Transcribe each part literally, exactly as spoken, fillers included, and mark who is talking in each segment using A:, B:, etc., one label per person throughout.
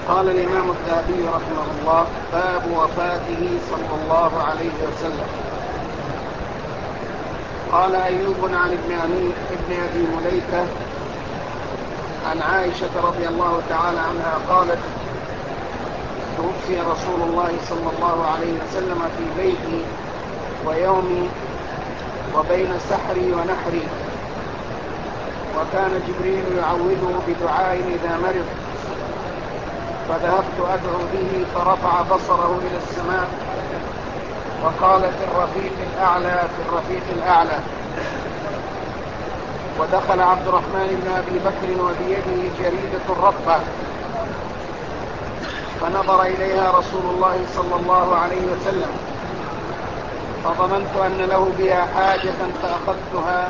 A: قال الإمام الذهبي رحمه الله: باب وفاته صلى الله عليه وسلم. قال أيوب عن ابن أبي مليكة عن عائشة رضي الله تعالى عنها قالت: توفي رسول الله صلى الله عليه وسلم في بيتي ويومي وبين سحري ونحري، وكان جبريل يعوذه بدعاء إذا مرض، فذهبت أدعو به فرفع بصره إلى السماء وقال: في الرفيق الأعلى في الرفيق الأعلى. ودخل عبد الرحمن بن أبي بكر وبيده جريدة ربة، فنظر إليها رسول الله صلى الله عليه وسلم، فظننت أن له بها حاجة فأخذتها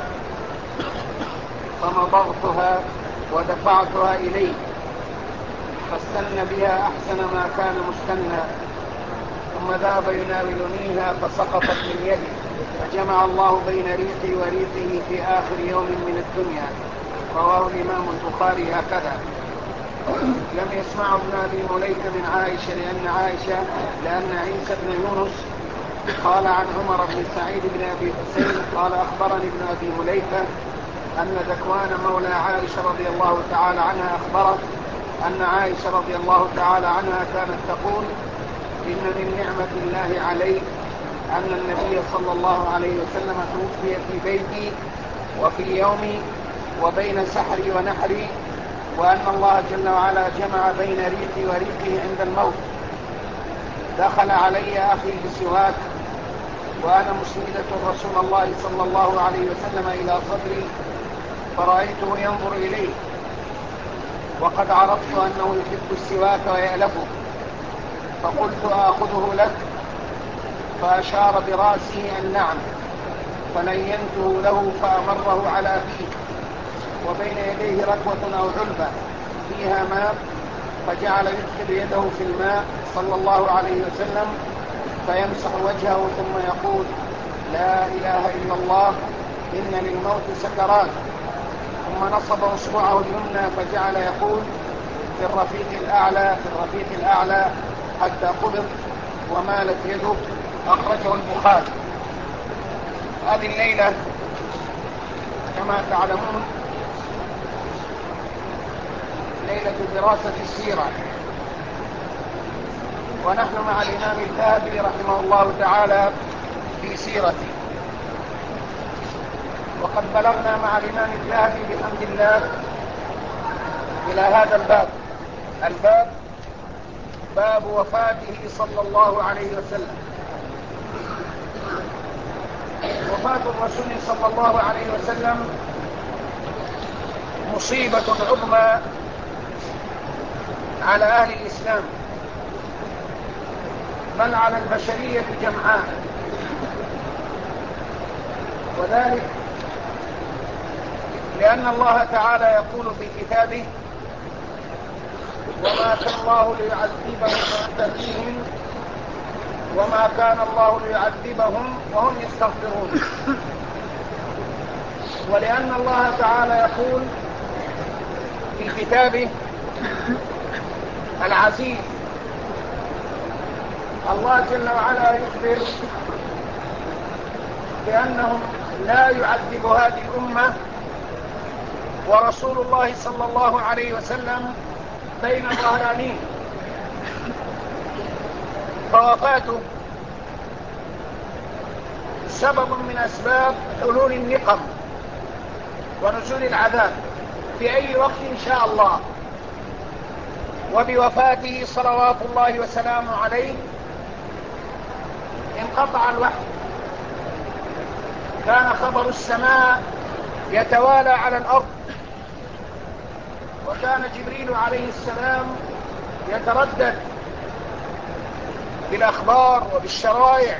A: فمضغتها ودفعتها إليه، فاستنى بها أحسن ما كان مستنى، ثم ذهب يناولنيها فسقطت من يدي، فجمع الله بين ريقي وريقه في آخر يوم من الدنيا. رواه الإمام البخاري هكذا. لم يسمع ابن أبي مليكة من عائشة لأن عائشة لأن عيسى بن يونس قال عن عمر بن سعيد بن أبي حسين قال: أخبرني ابن أبي مليكة أن ذكوان مولى عائشة رضي الله تعالى عنها أخبرت أن عائشة رضي الله تعالى عنها كانت تقول: إن من نعمة الله علي أن النبي صلى الله عليه وسلم توفي في بيتي وفي يومي وبين سحري ونحري، وأن الله جل وعلا جمع بين ريقي وريقه عند الموت. دخل علي أخي بسواك وأنا مسندة رسول الله صلى الله عليه وسلم إلى صدري، فرأيته ينظر إليه، وقد عرفت أنه يحب السواك ويألفه، فقلت: آخذه لك؟ فأشار برأسه أن نعم، فلينته له فأمره على فيه، وبين يديه ركوة أو علبة فيها ماء، فجعل يدخل يده في الماء صلى الله عليه وسلم فيمسح وجهه ثم يقول: لا إله إلا الله، إن للموت سكرات. ثم نصب أصبعه اليمنى فجعل يقول: في الرفيق الأعلى في الرفيق الأعلى، حتى قبض ومالت يده. أخرجه البخاري. هذه الليلة كما تعلمون ليلة دراسة السيرة، ونحن مع الإمام الذهبي رحمه الله تعالى في سيرته، وقد بلغنا مع الإمام الذهبي بحمد الله إلى هذا الباب الباب باب وفاته صلى الله عليه وسلم. وفاة الرسول صلى الله عليه وسلم مصيبة عظمى على أهل الإسلام، بل على البشرية جمعاء، وذلك لأن الله تعالى يقول في كتابه: وما كان الله ليعذبهم وأنت فيهم وما كان الله ليعذبهم وهم يستغفرون. ولأن الله تعالى يقول في كتابه العزيز، الله جل وعلا يخبر بأنه لا يعذب هذه الأمة، ورسول الله صلى الله عليه وسلم بين ظهرانين، فوفاته سبب من أسباب حلول النقم ونزول العذاب في أي وقت إن شاء الله. وبوفاته صلوات الله وسلامه عليه انقطع الوحي، كان خبر السماء يتوالى على الأرض، وكان جبريل عليه السلام يتردد بالأخبار وبالشرائع،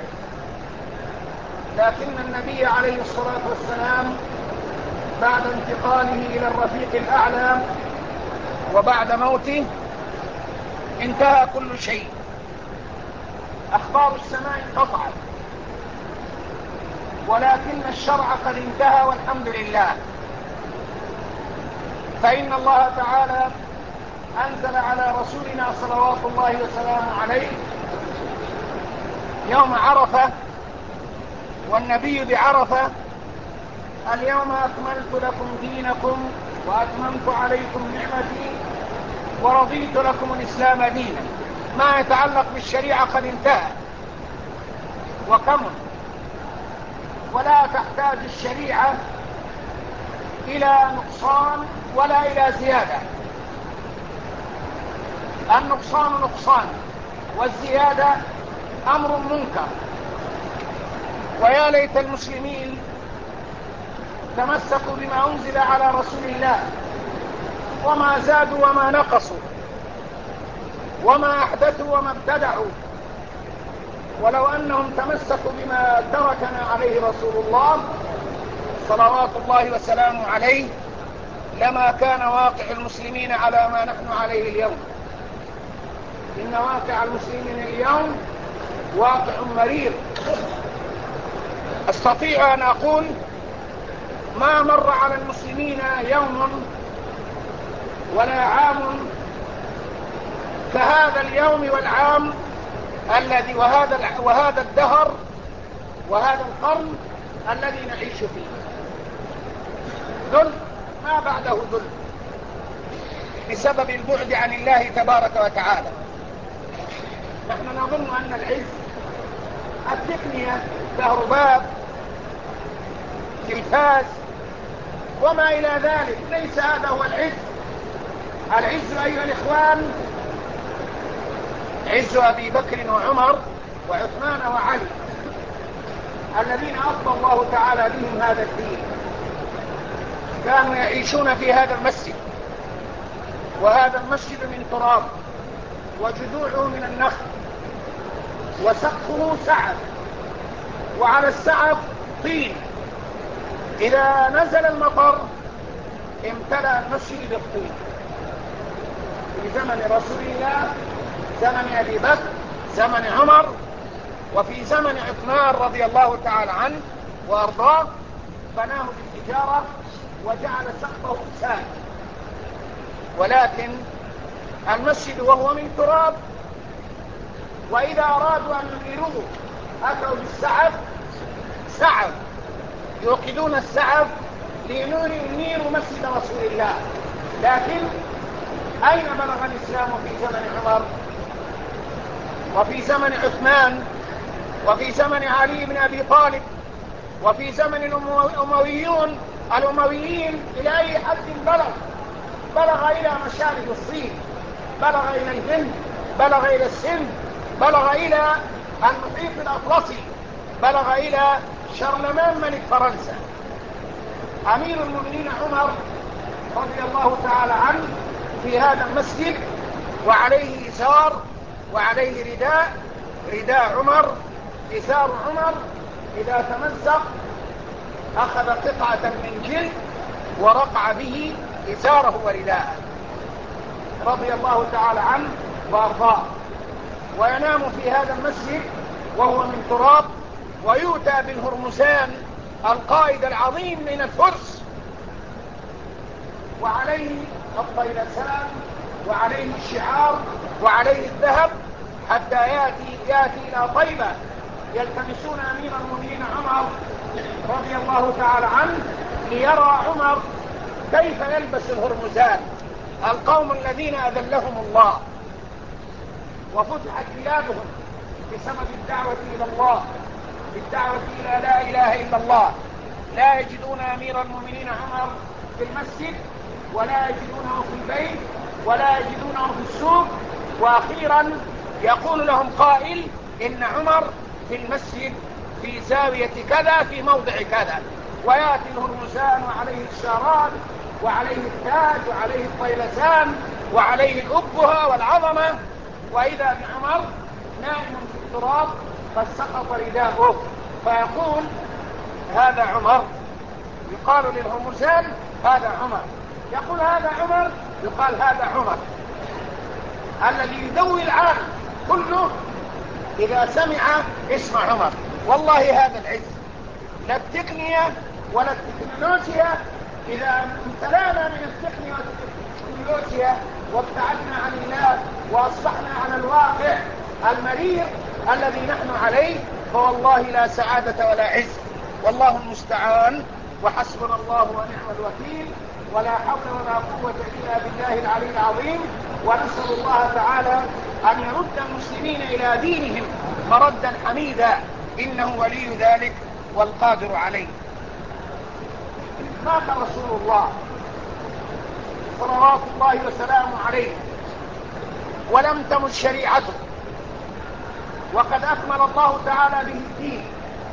A: لكن النبي عليه الصلاة والسلام بعد انتقاله إلى الرفيق الأعلى وبعد موته انتهى كل شيء، أخبار السماء انقطعت، ولكن الشرع قد انتهى والحمد لله. فإن الله تعالى أنزل على رسولنا صلوات الله وسلامه عليه يوم عرفة، والنبي بعرفة: اليوم أكملت لكم دينكم وأتممت عليكم نعمتي ورضيت لكم الإسلام دينا. ما يتعلق بالشريعة قد انتهى وكمل، ولا تحتاج الشريعة إلى نقصان ولا إلى زيادة. النقصان نقصان والزيادة أمر منكر. ويا ليت المسلمين تمسكوا بما أنزل على رسول الله وما زادوا وما نقصوا وما أحدثوا وما ابتدعوا. ولو أنهم تمسكوا بما تركنا عليه رسول الله صلوات الله وسلامه عليه لما كان واقع المسلمين على ما نحن عليه اليوم. إن واقع المسلمين اليوم واقع مرير. أستطيع أن أقول ما مر على المسلمين يوم ولا عام كهذا اليوم والعام الذي وهذا وهذا الدهر وهذا القرن الذي نعيش فيه. ذل ما بعده ذل بسبب البعد عن الله تبارك وتعالى. نحن نظن أن العز التقنية، كهرباء، تلفاز وما إلى ذلك. ليس هذا هو العز. العز أيها الإخوان عز أبي بكر وعمر وعثمان وعلي الذين أفضى الله تعالى بهم هذا الدين. كانوا يعيشون في هذا المسجد، وهذا المسجد من تراب وجذوعه من النخل وسقفه سعف وعلى السعف طين. إذا نزل المطر امتلأ المسجد بالطين. في زمن رسول الله، زمن أبي بكر، زمن عمر، وفي زمن عثمان رضي الله تعالى عنه وأرضاه بناه بالحجارة وجعل سقفه ساق. ولكن المسجد وهو من تراب، وإذا أرادوا أن ينيروه أتوا بالسعف، سعف يوقدون السعف لينيروا مسجد رسول الله. لكن أين بلغ الإسلام في زمن عمر وفي زمن عثمان وفي زمن علي بن أبي طالب وفي زمن الأمويون الأمويين؟ إلى أي حد بلغ؟ بلغ إلى مشارق الصين، بلغ إلى الهند، بلغ إلى السند، بلغ إلى المحيط الأطلسي، بلغ إلى شارلمان ملك فرنسا. أمير المؤمنين عمر رضي الله تعالى عنه في هذا المسجد وعليه إزار وعليه رداء، رداء عمر، إزار عمر إذا تمزق أخذ قطعة من جلد ورقع به إزاره ورداءه رضي الله تعالى عنه وأرضاه. وينام في هذا المسجد وهو من تراب، ويؤتى بالهرمزان القائد العظيم من الفرس، وعليه الطيلسان وعليه الشعار وعليه الذهب، حتى يأتي, يأتي إلى طيبة يلتمسون أمير المؤمنين عمر رضي الله تعالى عنه ليرى عمر كيف يلبس الهرمزان، القوم الذين أذلهم الله وفتحت بلادهم بسبب الدعوة إلى الله، بالدعوة إلى لا إله إلا الله. لا يجدون أمير المؤمنين عمر في المسجد، ولا يجدونه في البيت، ولا يجدونه في السوق. وأخيرا يقول لهم قائل إن عمر في المسجد في زاوية كذا في موضع كذا، ويأتي الهرمزان وعليه الشارات وعليه التاج وعليه الطيلسان وعليه الأبهة والعظمة، وإذا بعمر نائم في التراب قد سقط رداءه، فيقول هذا عمر، يقال للهرمزان هذا عمر، يقول هذا عمر، يقال هذا عمر، الذي يذوي العالم كله إذا سمع اسم عمر. والله هذا العز، لا التقنية ولا التكنولوجيا. إذا امتلأنا من التقنية والتكنولوجيا وابتعدنا عن الله وأصبحنا على الواقع المرير الذي نحن عليه، فوالله لا سعادة ولا عز. والله المستعان، وحسبنا الله ونعم الوكيل، ولا حول ولا قوة إلا بالله العلي العظيم. ونسأل الله تعالى أن يرد المسلمين إلى دينهم مردا حميدا، إنه ولي ذلك والقادر عليه. مات رسول الله صلوات الله وسلامه عليه ولم تمت شريعته، وقد أكمل الله تعالى به الدين،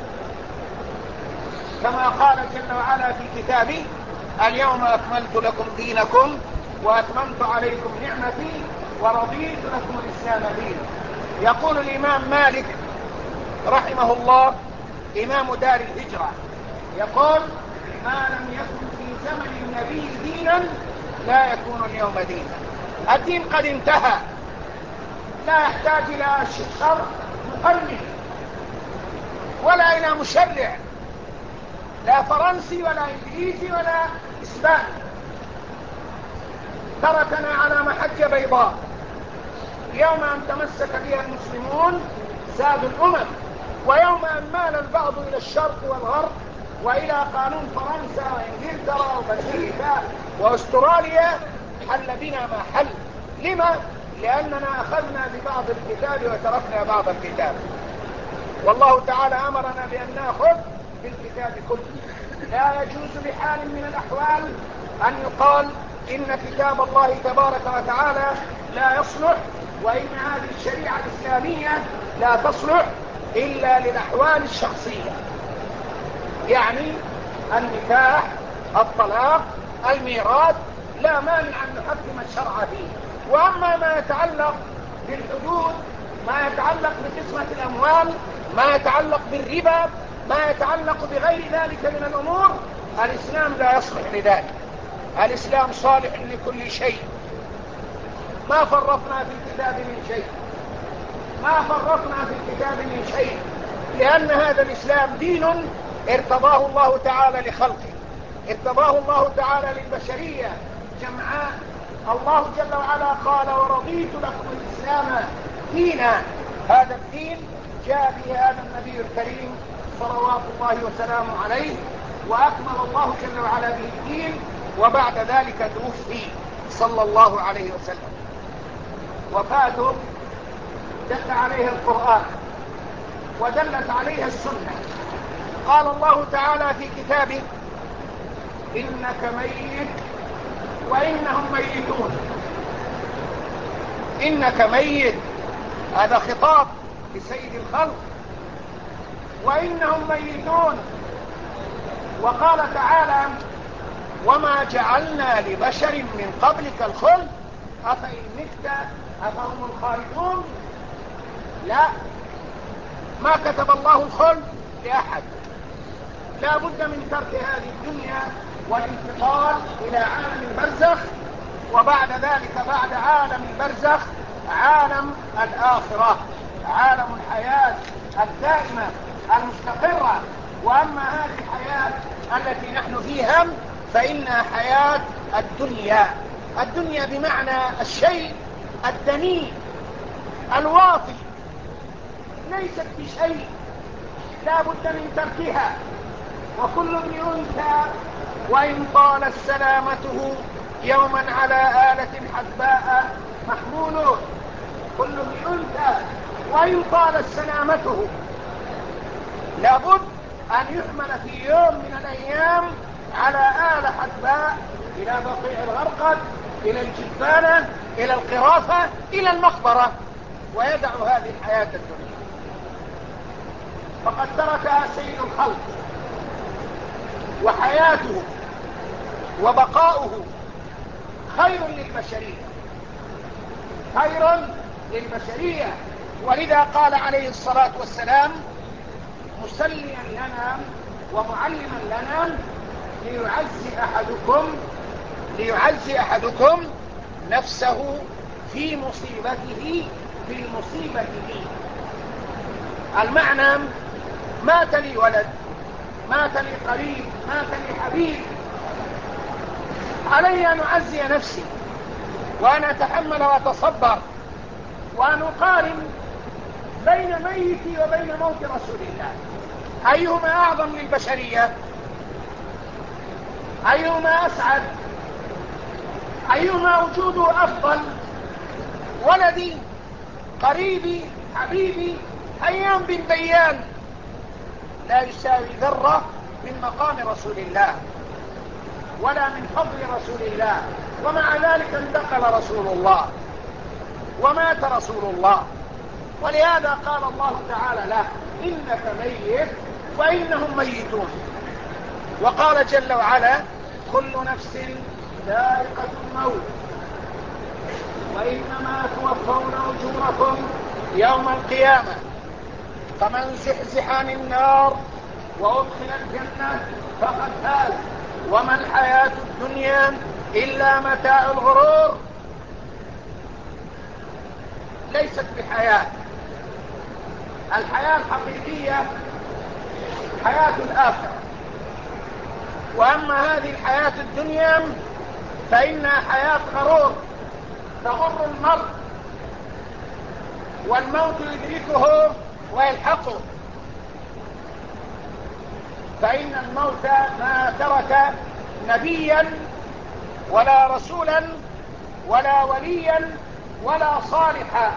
A: كما قال جل وعلا في كتابه: اليوم أكملت لكم دينكم وأتممت عليكم نعمتي ورضيت لكم الإسلام دينا. يقول الإمام مالك رحمه الله إمام دار الهجرة، يقول: ما لم يكن في زمن النبي دينا لا يكون اليوم دينا. الدين قد انتهى، لا يحتاج إلى شرع مقنن ولا إلى مشرع، لا فرنسي ولا إنجليزي ولا إسباني. تركنا على محجة بيضاء، يوم أن تمسك بها المسلمون زادوا الأمم، ويوم أن مال البعض إلى الشرق والغرب وإلى قانون فرنسا وإنجلترا وأمريكا وأستراليا حل بنا ما حل. لما؟ لأننا أخذنا ببعض الكتاب وتركنا بعض الكتاب، والله تعالى أمرنا بأن نأخذ بالكتاب كله. لا يجوز بحال من الأحوال أن يقال إن كتاب الله تبارك وتعالى لا يصلح، وإن هذه الشريعة الإسلامية لا تصلح إلا للأحوال الشخصية، يعني النكاح، الطلاق، الميراث، لا مانع أن نحكم الشرع فيه. وأما ما يتعلق بالحدود، ما يتعلق بقسمة الأموال، ما يتعلق بالربا، ما يتعلق بغير ذلك من الأمور، الإسلام لا يصلح لذلك. الإسلام صالح لكل شيء، ما فرطنا في الكتاب من شيء، ما فرطنا في الكتاب من شيء، لأن هذا الإسلام دين ارتضاه الله تعالى لخلقه، ارتضاه الله تعالى للبشرية جمعاء. الله جل وعلا قال: ورضيت لكم الإسلام دينا. هذا الدين جاء به هذا النبي الكريم صلوات الله وسلامه عليه، وأكمل الله جل وعلا به الدين، وبعد ذلك توفي صلى الله عليه وسلم. وفاته دل عليها القرآن ودلت عليها السنة. قال الله تعالى في كتابه: إنك ميت وإنهم ميتون. إنك ميت، هذا خطاب لسيد الخلق، وإنهم ميتون. وقال تعالى: وما جعلنا لبشر من قبلك الخلد أفإن مت أفهم الخالدون. لا، ما كتب الله الخلد لأحد، لا بد من ترك هذه الدنيا والانتقال إلى عالم البرزخ، وبعد ذلك بعد عالم البرزخ عالم الآخرة، عالم الحياة الدائمة المستقرة. وأما هذه الحياة التي نحن فيها فإنها حياة الدنيا. الدنيا بمعنى الشيء الدنيء الواطي، ليست بشيء، لا بد من تركها. وكل ابن أنثى وإن طالت سلامته يوما على آلة حدباء محمول. كل ابن أنثى وإن طالت سلامته لابد أن يحمل في يوم من الأيام على آلة حدباء إلى بقيع الغرقد، إلى الجبانة، إلى القرافة، إلى المقبرة، ويدع هذه الحياة الدنيا. فقد تركها سيد الخلق، وحياته وبقاؤه خير للبشرية، خير للبشرية. ولذا قال عليه الصلاة والسلام مسليا لنا ومعلما لنا: ليعزي أحدكم ليعزي أحدكم نفسه في مصيبته بالمصيبة لي. المعنى: مات لي ولد، مات لي قريب، مات لي حبيب، علي أن أعزي نفسي وأن أتحمل وأتصبر وأن أقارن بين ميتي وبين موت رسول الله، أيهما أعظم للبشرية؟ أيهما أسعد؟ أيهما وجوده أفضل؟ ولدي قريبي حبيبي هيام بن بيان لا يساوي ذرة من مقام رسول الله ولا من فضل رسول الله، ومع ذلك انتقل رسول الله ومات رسول الله. ولهذا قال الله تعالى له: إنك ميت وإنهم ميتون. وقال جل وعلا: كل نفس ذائقة الموت وإنما توفون أجوركم يوم القيامة، فمن زحزح عن النار وأدخل الجنة فقد فاز، وما الحياة الدنيا إلا متاع الغرور. ليست بحياة، الحياة الحقيقية حياة الآخرة، وأما هذه الحياة الدنيا فإنها حياة غرور تغر المرء، والموت يدركه ويلحقه، فإن الموت ما ترك نبيا ولا رسولا ولا وليا ولا صالحا.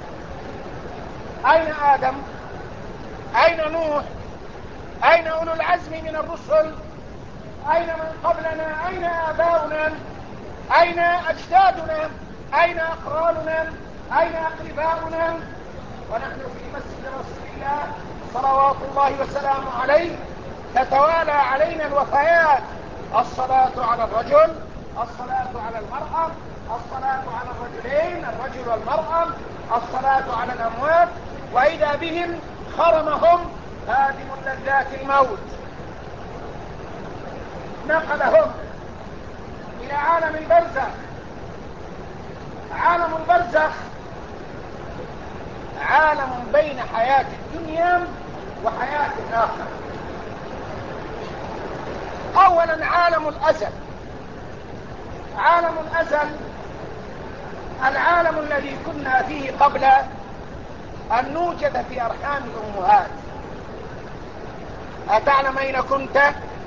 A: أين آدم؟ أين نوح؟ أين أولو العزم من الرسل؟ أين من قبلنا؟ أين آباؤنا؟ أين أجدادنا؟ أين أقراننا؟ أين أقرباؤنا؟ ونحن في مسجد رسول الله صلوات الله وسلامه عليه تتوالى علينا الوفيات: الصلاة على الرجل، الصلاة على المرأة، الصلاة على الرجلين، الرجل والمرأة، الصلاة على الأموات، وإذا بهم خرمهم هادم لذات الموت، نقلهم إلى عالم البرزخ. عالم البرزخ عالم بين حياة الدنيا وحياة الآخرة. أولا عالم الأزل. عالم الأزل العالم الذي كنا فيه قبل أن نوجد في أرحام الأمهات. أتعلم أين كنت؟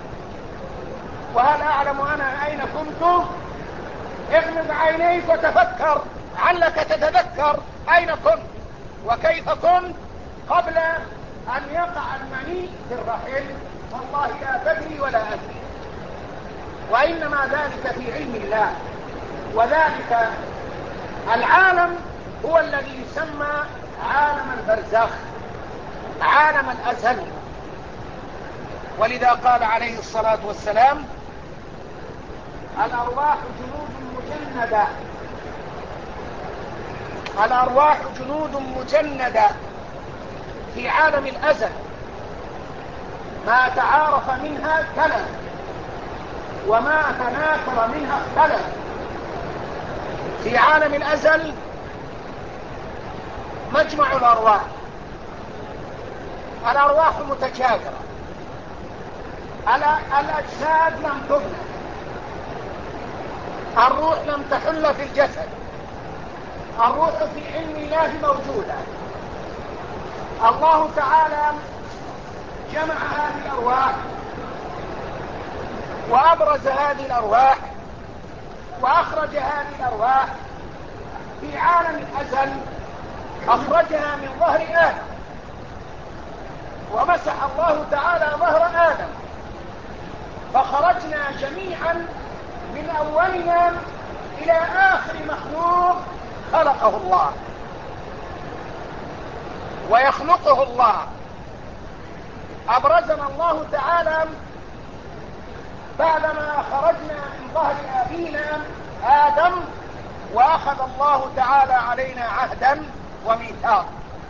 A: وهل أعلم أنا أين كنت؟ اغمض عينيك وتفكر، علك تتذكر أين كنت وكيف كنت قبل أن يقع المني في الرحم. والله لا تدري ولا أدري، وإنما ذلك في علم الله. وذلك العالم هو الذي يسمى عالم البرزخ، عالم الأزل. ولذا قال عليه الصلاة والسلام: الأرواح جنود مجندة، الأرواح جنود مجندة في عالم الأزل، ما تعارف منها اختلف وما تناكر منها اختلف. في عالم الأزل مجمع الأرواح، الأرواح متجاورة، الأجساد لم تبنى، الروح لم تحل في الجسد، الروح في علم الله موجودة. الله تعالى جمع هذه الأرواح وأبرز هذه الأرواح وأخرج هذه الأرواح في عالم الأزل، أخرجها من ظهر آدم، ومسح الله تعالى ظهر آدم، فخرجنا جميعا من أولنا إلى آخر مخلوق خلقه الله ويخلقه الله. أبرزنا الله تعالى بعدما خرجنا من ظهر أبينا آدم، وأخذ الله تعالى علينا عهدا وميثاق،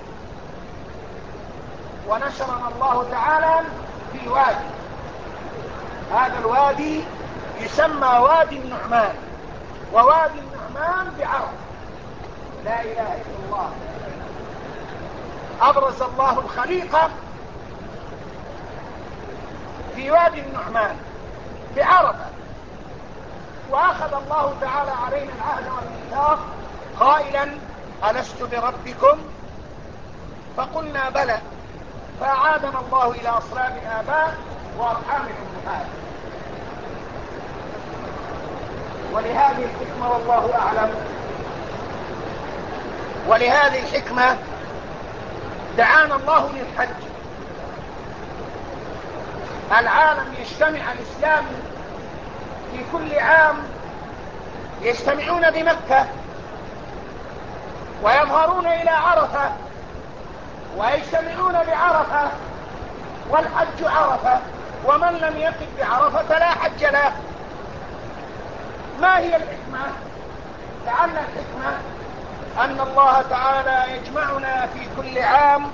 A: ونشرنا الله تعالى في وادي. هذا الوادي يسمى وادي النعمان، ووادي النعمان بعرض لا إله إلا الله. أبرز الله الخليقة في وادي النعمان بعرض، وأخذ الله تعالى علينا العهد والميثاق قائلا ألست بربكم؟ فقلنا بلى، فأعادنا الله إلى أصلاب الآباء وأرحام الأمهات. ولهذه الحكمة والله أعلم، ولهذه الحكمة دعانا الله للحج. العالم يجتمع الإسلام في كل عام، يجتمعون بمكة ويظهرون إلى عرفة ويجتمعون بعرفة، والحج عرفة، ومن لم يقف بعرفة فلا حج له. ما هي الحكمة؟ لعل الحكمة أن الله تعالى يجمعنا في كل عام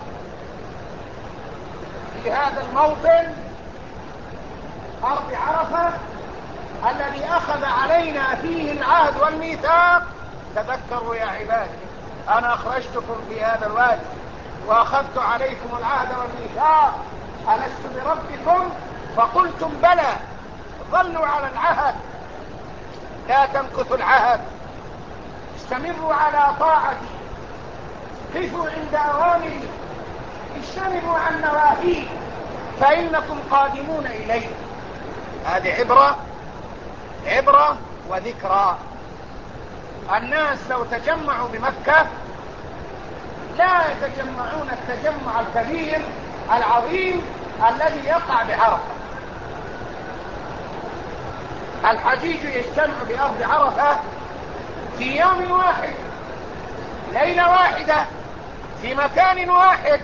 A: في هذا الموطن أرض عرفة الذي أخذ علينا فيه العهد والميثاق. تذكروا يا عبادي أنا أخرجتكم في هذا الوادي وأخذت عليكم العهد والميثاق، ألست بربكم؟ فقلتم بلى. ظلوا على العهد، لا تنكثوا العهد، استمروا على طاعتي، قفوا عند أوامري، اجتنبوا عن نواهي، فإنكم قادمون إليه. هذه عبرة عبرة وذكرى. الناس لو تجمعوا بمكة لا يتجمعون التجمع الكبير العظيم الذي يقع بعرفة. الحجيج يجتمع بأرض عرفة في يوم واحد، ليلة واحدة، في مكان واحد،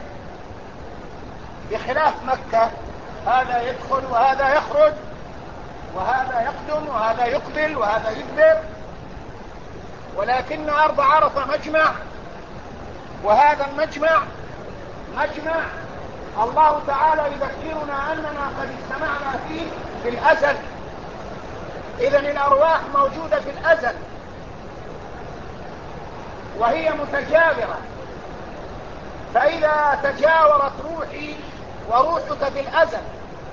A: بخلاف مكة هذا يدخل وهذا يخرج، وهذا يقدم وهذا يقبل وهذا يدبر. ولكن أرض عرفة مجمع، وهذا المجمع مجمع الله تعالى يذكرنا أننا قد اجتمعنا فيه في الأزل. إذن الأرواح موجودة في الأزل وهي متجاورة، فإذا تجاورت روحي وروحك في الأزل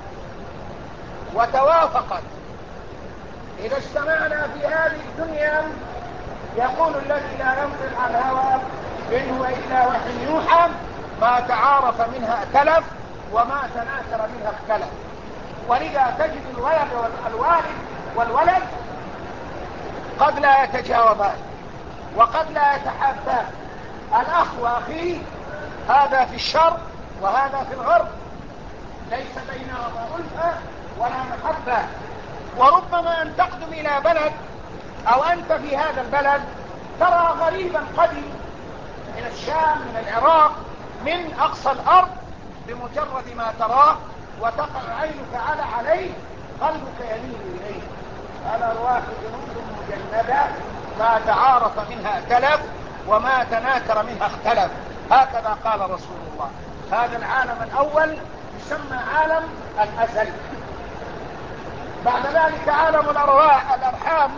A: وتوافقت، إذا اجتمعنا في هذه الدنيا يقول الذي لا ينطق عن الهوى إن هو إلا وحي يوحى، ما تعارف منها ائتلف وما تناكر منها اختلف. ولذا تجد الولد والوالد والولد قد لا يتجاوبان وقد لا يتحابان. الأخ وأخيه هذا في الشرق وهذا في الغرب، ليس بينهما ألفة ولا محبة. وربما أن تقدم إلى بلد أو أنت في هذا البلد ترى غريبا قدم من الشام من العراق من أقصى الأرض، بمجرد ما تراه وتقع عينك على عليه قلبك يميل إليه. الأرواح جنود مجندة، ما تعارف منها ائتلف وما تناكر منها اختلف. هكذا قال رسول الله. هذا العالم الأول يسمى عالم الأزل. بعد ذلك عالم الأرواح الأرحام،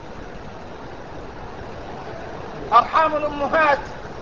A: أرحام الأمهات.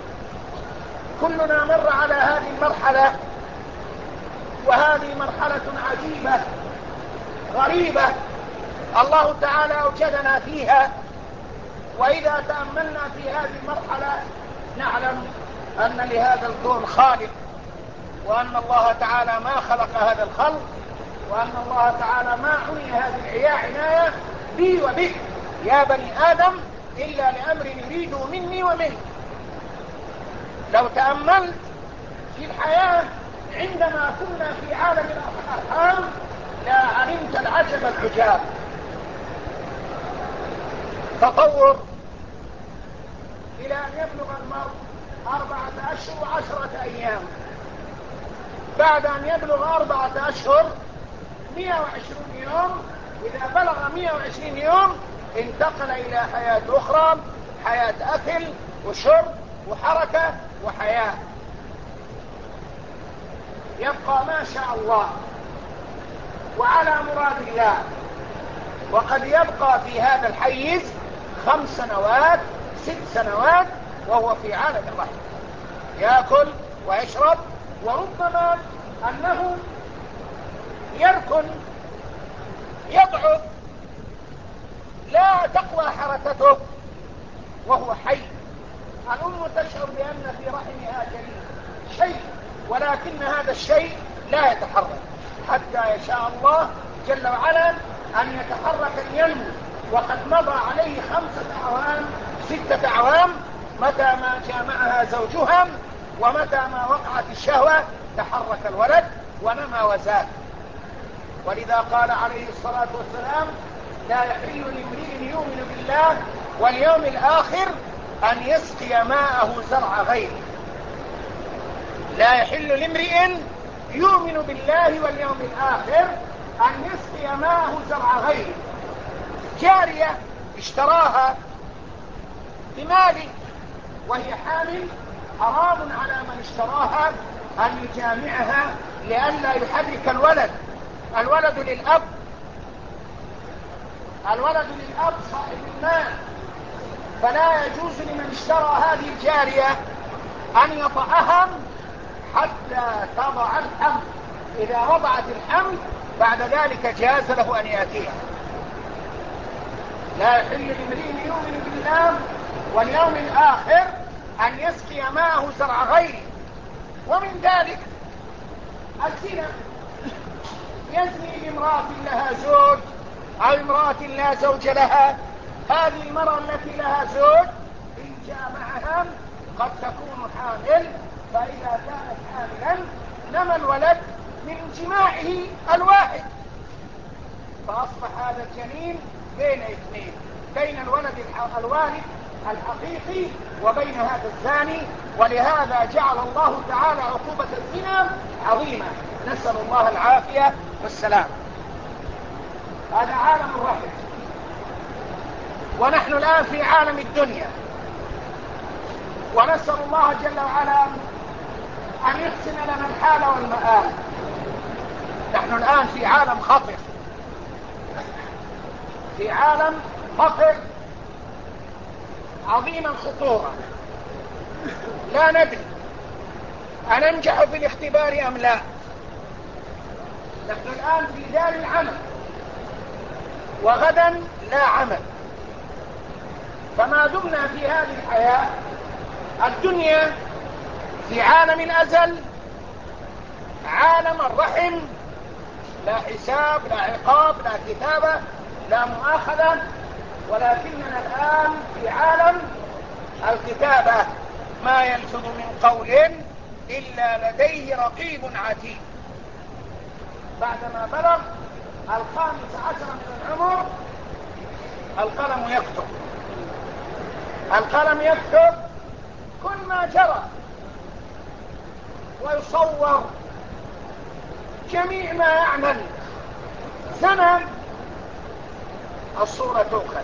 A: كلنا مر على هذه المرحلة، وهذه مرحلة عجيبة غريبة الله تعالى أوجدنا فيها. وإذا تأملنا في هذه المرحلة نعلم أن لهذا الكون خالق، وأن الله تعالى ما خلق هذا الخلق، وأن الله تعالى ما عني هذه العناية بي وبك يا بني آدم إلا لأمر يريده مني ومنك. لو تأملت في الحياة عندما كنا في عالم الأرحام لا علمت العجب العجاب. تطور إلى أن يبلغ المرء أربعة أشهر وعشرة أيام. بعد أن يبلغ أربعة أشهر مئة وعشرين يوم، إذا بلغ مئة وعشرين يوم انتقل إلى حياة أخرى، حياة أكل وشرب وحركة وحياة. يبقى ما شاء الله وعلى مراد الله. وقد يبقى في هذا الحيز خمس سنوات ست سنوات وهو في عالم الرحم، يأكل ويشرب، وربما أنه يركن يضعف لا تقوى حركته وهو حي. الأم تشعر بأن في رحمها شيء، ولكن هذا الشيء لا يتحرك حتى يشاء الله جل وعلا أن يتحرك الينمو، وقد مضى عليه خمسة أعوام ستة أعوام متى ما جامعها زوجها ومتى ما وقعت الشهوة تحرك الولد ونمى وزاد. ولذا قال عليه الصلاة والسلام: لا يحل لامرئ يؤمن بالله واليوم الآخر أن يسقي ماءه زرع غيره. لا يحل لامرئ يؤمن بالله واليوم الآخر أن يسقي ماءه زرع غيره. جارية اشتراها بمال وهي حامل، حرام على من اشتراها أن يجامعها لئلا يحرك الولد. الولد للأب، الولد للأب صاحب المال، فلا يجوز لمن اشترى هذه الجارية أن يطأها حتى تضع الحمل. إذا وضعت الحمل بعد ذلك جاز له أن يأتيها. لا يحل لامرئ يؤمن بالله واليوم الآخر أن يسقي ماءه زرع غيره. ومن ذلك الزنا، يزني بامرأة لها زوج أو امرأة لا زوج لها. هذه المرأة التي لها زوج إن جامعها قد تكون حامل، فإذا كانت حاملا نمى الولد من جماعه الواحد، فأصبح هذا الجنين بين اثنين، بين الولد الوالد الحقيقي وبين هذا الزاني. ولهذا جعل الله تعالى عقوبة الزنا عظيمة، نسأل الله العافية والسلام. هذا عالم الرحم، ونحن الآن في عالم الدنيا، ونسأل الله جل وعلا أن يحسن لنا الحال والمآل. نحن الآن في عالم خطر، في عالم خطر عظيم الخطورة، لا ندري أننجح في الاختبار أم لا. نحن الآن في دار العمل وغدا لا عمل، فما دمنا في هذه الحياة الدنيا في عالم الأزل، عالم الرحم، لا حساب لا عقاب لا كتابة لا مؤاخذة، ولكننا الآن في عالم الكتابة، ما يلفظ من قول إلا لديه رقيب عتيد. بعدما بلغ الخامس عشر من العمر القلم يكتب، القلم يكتب كل ما جرى ويصور جميع ما يعمل. زنى، الصورة تؤخذ.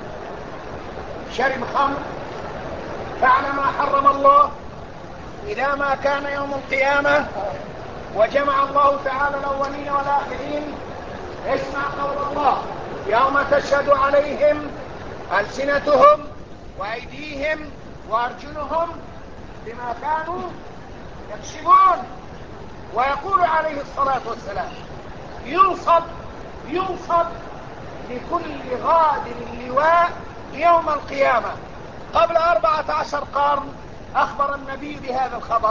A: شرب خمر، فعل ما حرم الله، إذا ما كان يوم القيامة وجمع الله تعالى الأولين والآخرين، اسمع قول الله: يوم تشهد عليهم ألسنتهم وأيديهم وأرجلهم بما كانوا يكسبون. ويقول عليه الصلاة والسلام: ينصب ينصب لكل غادر اللواء يوم القيامة. قبل أربعة عشر قرن أخبر النبي بهذا الخبر،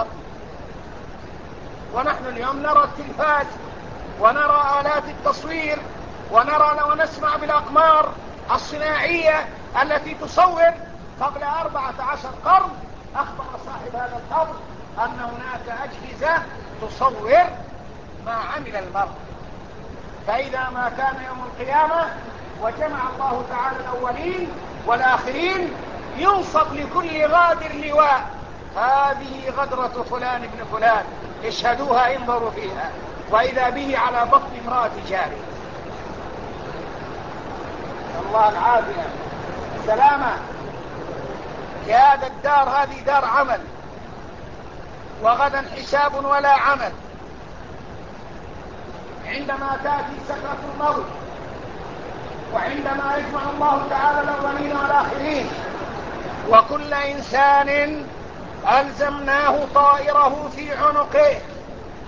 A: ونحن اليوم نرى التلفاز ونرى آلات التصوير ونرى ونسمع بالأقمار الصناعية التي تصور. قبل أربعة عشر قرن أخبر صاحب هذا القبر أن هناك أجهزة تصور ما عمل المرء. فإذا ما كان يوم القيامة وجمع الله تعالى الأولين والآخرين، ينصب لكل غادر لواء: هذه غدرة فلان ابن فلان، اشهدوها انظروا فيها، وإذا به على بطن امرأة جاري. الله العافية سلامة. في هذا الدار، هذه دار عمل، وغدا حساب ولا عمل. عندما تأتي سكرة الموت، وعندما يجمع الله تعالى الأولين والآخرين، وكل إنسان ألزمناه طائره في عنقه،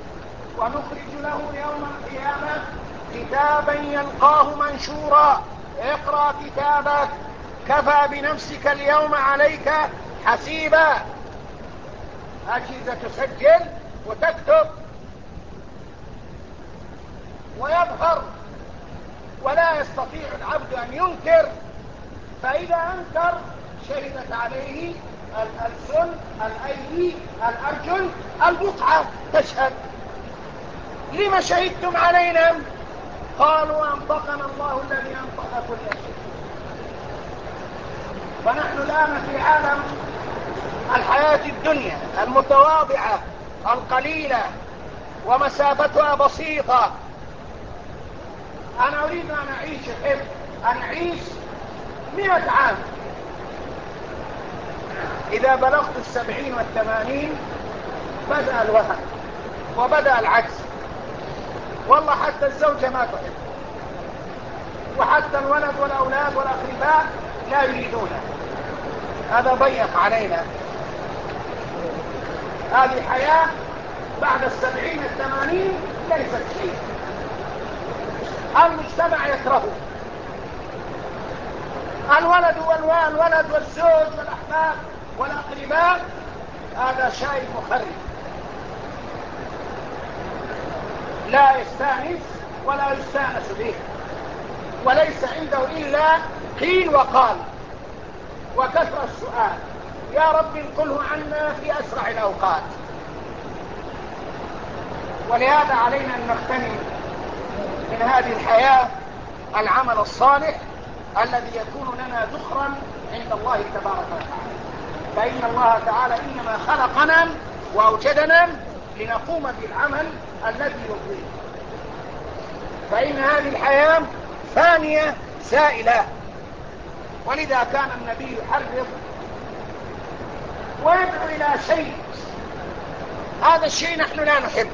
A: ونخرج له يوم القيامة كتابا يلقاه منشورا اقرأ كتابك، كفى بنفسك اليوم عليك حسيبا. أجهزة تسجل وتكتب ويظهر، ولا يستطيع العبد أن ينكر، فإذا أنكر شهدت عليه الألسن، الأيدي، الأرجل، البقعة تشهد. لما شهدتم علينا؟ قالوا أنطقنا الله الذي أنطق كل شيء. فنحن الآن في عالم الحياة الدنيا المتواضعة القليلة ومسافتها بسيطة. أنا أريد أن أعيش حب أن أعيش مئة عام. إذا بلغت السبعين والثمانين بدأ الوهن وبدأ العجز، والله حتى الزوجة ما تحب، وحتى الولد والأولاد والأقرباء لا يريدونه. هذا ضيق علينا. هذه حياة بعد السبعين الثمانين ليست شيء. المجتمع يكرهه، الولد والوالد والزوج والأحباب والأقرباء، هذا شيء مخرب، لا يستانس ولا يستانس به، وليس عنده إلا قيل وقال وكثرة السؤال. يا رب انقله عنا في أسرع الأوقات. ولهذا علينا أن نغتنم من هذه الحياة العمل الصالح الذي يكون لنا ذخرا عند الله تبارك وتعالى. فإن الله تعالى إنما خلقنا وأوجدنا لنقوم بالعمل الذي يرضيه. فإن هذه الحياة ثانية زائلة، ولذا كان النبي يحرض ويدعو إلى شيء. هذا الشيء نحن لا نحبه.